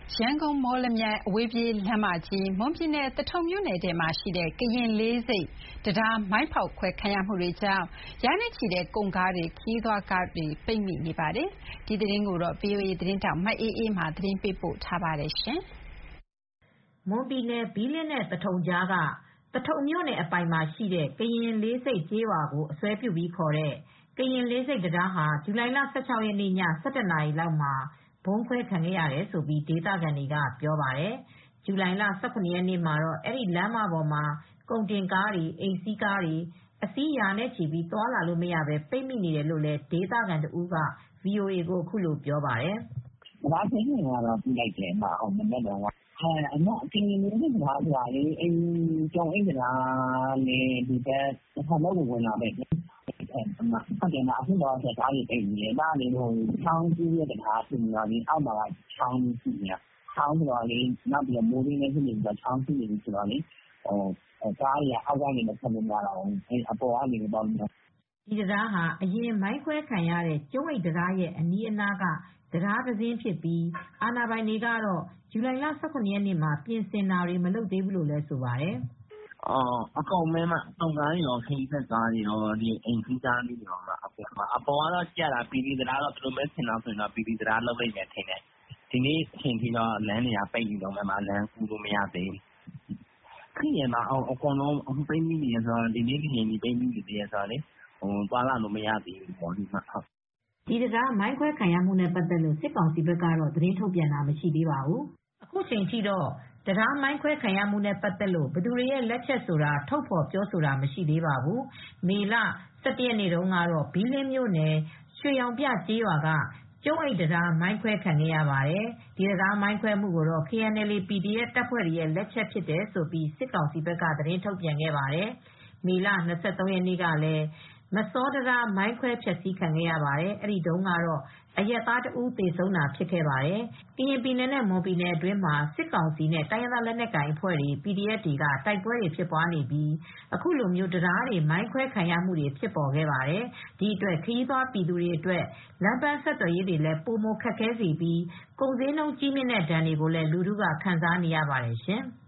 ရန်ကုန်-မော်လမြိုင်အဝေးပြေးလမ်းမကြီး၊ မွန်ပြည်နယ်သထုံမြို့နယ်ထဲမှာရှိတဲ့ကရင်လေးဆိပ်တံတားမိုင်းဖောက်ခွဲခံရမှုတွေကြောင့်ရာနဲ့ချီတဲ့ကုန်ကားတွေခရီးသွားကားတွေပိတ်မိနေပါတယ်။ဒီသတင်းကိုဗွီအိုအေသတင်းထောက်မအေးအေးမာကသတင်းပေးပို့ထားပါတယ်မွန်ပြည်နယ်ဘီးလင်းနဲ့သထုံကြားကသထုံမြို့နယ်အပိုင်မှာရှိတဲ့ကရင်လေးဆိပ်ကျေးရွာကိုအစွဲပြုပြီးခေါ်တဲ့ကရင်လေးဆိပ်တံတားဟာဇူလိုင်လ 16 ရက်နေ့ည ၁၁ နာရီလောက်မှာဗုံးခွဲခံခဲ့ရတယ်လို့ဒေသခံတွေကပြောပါတယ်။ ဇူလိုင်လ ၁၇ ရက်နေ့မှာတော့အဲဒီလမ်းမပေါ်မှာကုန်တင်ကားတွေအိမ်စီးကားတွေအစီးရာနဲ့ချီပြီးသွားလာလို့မရပဲပိတ်မိနေတယ်လို့လည်းဒေသခံတဦးက VOA ကိုအခုလိုပြောပါတယ်။ "တံတားပိတ်နေတာတော့သိလိုက်တယ်။ မနက်တုန်းက ကရင်လေးဆိပ်တံတားဆိုတာကျုံးအိတ်တံတားနဲ့ သထုံဘက်ကိုဝင်တာပဲ။ အခုတော့ကားတွေပိတ်နေတယ်။ ချောင်းကူးတဲ့တံတားဖြစ်နေတော့အောက်မှာကချောင်းရှိနေတာ။ မိုးတွင်းလည်းဖြစ်နေတော့ချောင်းရှိနေတော့ကားတွေကအောက်ကနေမထွက်လို့မရတော့ဘူး။ အပေါ်ကနေပဲသွားလို့ရတယ်။ " ဒီတံတားဟာအရင်မိုင်းခွဲခံရတဲ့ကျုံးအိတ်တံတားရဲ့အနီးအနားကတံတားတစင်းဖြစ်ပြီး အာဏာပိုင်တွေကတော့ဇူလိုင်လ ၁၇ ရက်နေ့မှာပြင်ဆင်တာတွေမလုပ်သေးဘူးလို့လည်းဆိုပါတယ်။ "အကုန်ပဲကုန်ကားတွေကောခရီးသည်ကားတွေကောအိမ်စီးကားတွေကောအပေါ်ကတော့ကြပ်နေတာ။ သူတို့မဲထင်တယ်။ သီရိတံတားလုပ်လိမ့်မယ်ထင်တယ်။ ဒီနေ့အချိန်ထိတော့လမ်းတွေကပိတ်နေတုန်းပဲ။ လမ်းကူးလို့မရသေးဘူး။ ဒီနေ့တချိန်ထိပိတ်မိနေသေးတယ်ဆိုတော့သွားလာလို့မရသေးဘူး။" ဒီတံတားမိုင်းခွဲခံရမှုနဲ့ပတ်သက်လို့စစ်ကောင်စီဘက်ကတော့သတင်းထုတ်ပြန်တာမရှိသေးပါဘူး။ အခုချိန်ထိတော့တံတားမိုင်းခွဲခံရမှုနဲ့ပတ်သက်လို့ဘယ်သူတွေရဲ့လက်ချက်ဆိုတာထုတ်ဖော်ပြောဆိုတာမရှိသေးပါဘူး။ မေလ ၁၁ ရက်နေ့တုန်းကတော့ ဘီးလင်းမြို့နယ် ရွှေရောင်ပြကျေးရွာကကျုံးအိတ်တံတားမိုင်းခွဲခံခဲ့ရပါတယ်။ ဒီတံတားမိုင်းခွဲမှုကိုတော့ KNLA /PDF တပ်ဖွဲ့တွေရဲ့လက်ချက်ဖြစ်တယ်လို့စစ်ကောင်စီဘက်ကသတင်းထုတ်ပြန်ခဲ့ပါတယ်။ မေလ ၂၃ ရက်နေ့ကလည်း မစောတံတားမိုင်းခွဲဖျက်ဆီးခံခဲ့ရပါတယ်။ အဲဒီတုန်းကတော့အရပ်သားတဦးသေဆုံးတာဖြစ်ခဲ့ပါတယ်။ ကရင်ပြည်နယ်နဲ့မွန်ပြည်နယ်အတွင်းမှာစစ်ကောင်စီနဲ့တိုင်းရင်းသားလက်နက်ကိုင်အဖွဲ့တွေ PDF တွေကတိုက်ပွဲတွေဖြစ်နေပြီး အခုလိုတံတားတွေမိုင်းခွဲခံရမှုတွေဖြစ်ပေါ်ခဲ့ပါတယ်။ ဒီအတွက်ခရီးသွားပြည်သူတွေအတွက်လမ်းပန်းဆက်သွယ်ရေးတွေလည်းပိုမိုခက်ခဲစေပြီး ကုန်ဈေးနှုန်းကြီးမြင့်တဲ့ဒဏ်တွေကိုလည်းလူထုကခံစားနေရပါတယ်ရှင်။